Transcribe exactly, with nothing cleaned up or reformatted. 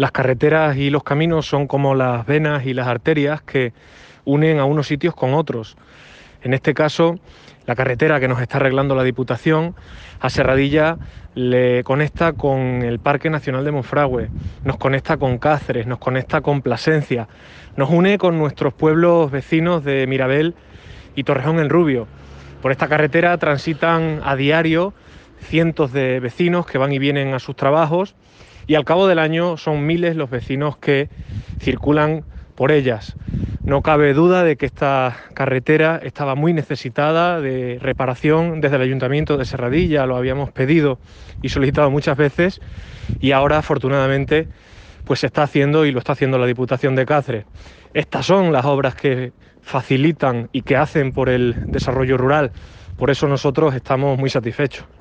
Las carreteras y los caminos son como las venas y las arterias que unen a unos sitios con otros. En este caso, la carretera que nos está arreglando la Diputación a Serradilla le conecta con el Parque Nacional de Monfragüe, nos conecta con Cáceres, nos conecta con Plasencia, nos une con nuestros pueblos vecinos de Mirabel y Torrejón el Rubio. Por esta carretera transitan a diario cientos de vecinos que van y vienen a sus trabajos y al cabo del año son miles los vecinos que circulan por ellas. No cabe duda de que esta carretera estaba muy necesitada de reparación. Desde el Ayuntamiento de Serradilla lo habíamos pedido y solicitado muchas veces y ahora afortunadamente pues se está haciendo y lo está haciendo la Diputación de Cáceres. Estas son las obras que facilitan y que hacen por el desarrollo rural. Por eso nosotros estamos muy satisfechos.